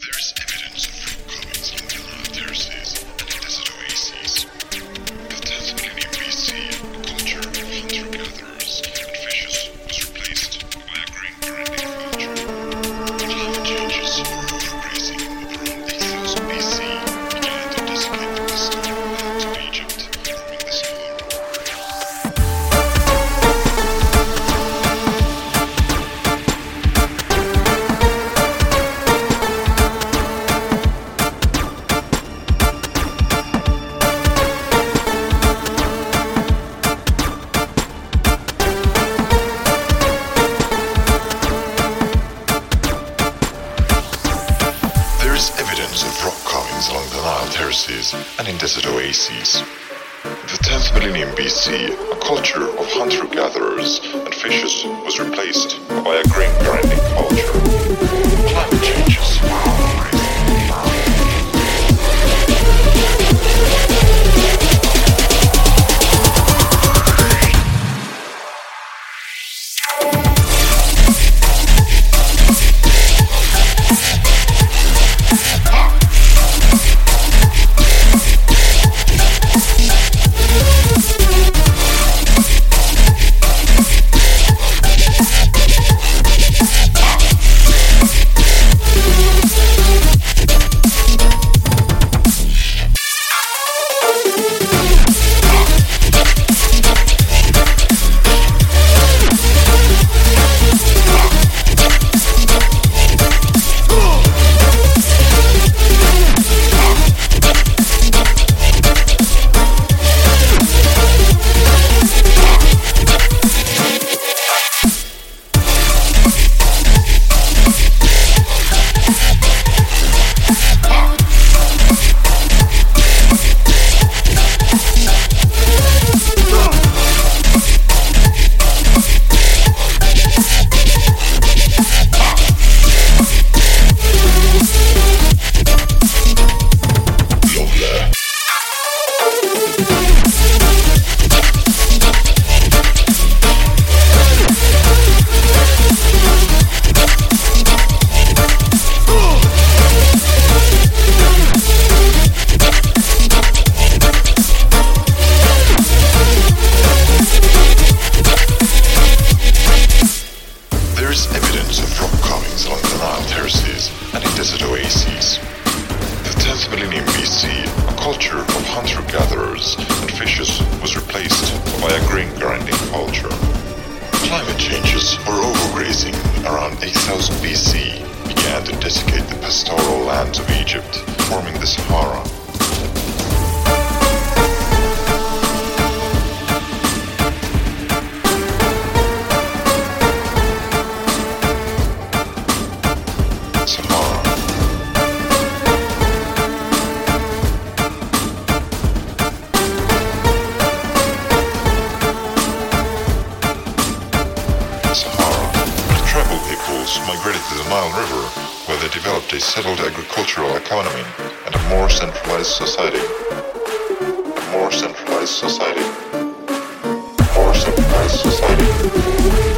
There is evidence of rock carvings along the Nile terraces and in desert oases. The 10th millennium BC, a culture of hunter-gatherers and fishers was replaced by a grain-grinding culture. Climate changes or overgrazing of around 8000 BC began to desiccate the pastoral lands of Egypt, forming the Sahara. There is evidence of rock carvings along the Nile terraces and in desert oases. The 10th millennium BC, a culture of hunter-gatherers and fishers was replaced by a grain-grinding culture. Climate changes were overgrazing. There is evidence of rock carvings along the Nile terraces and in desert oases. The 10th millennium BC, a culture of hunter-gatherers and fishers was replaced by a grain-grinding culture. Climate changes or overgrazing around 8000 BC began to desiccate the pastoral lands of Egypt, forming the Sahara. Tribal peoples migrated to the Nile River, where they developed a settled agricultural economy and a more centralized society. A more centralized society. A more centralized society.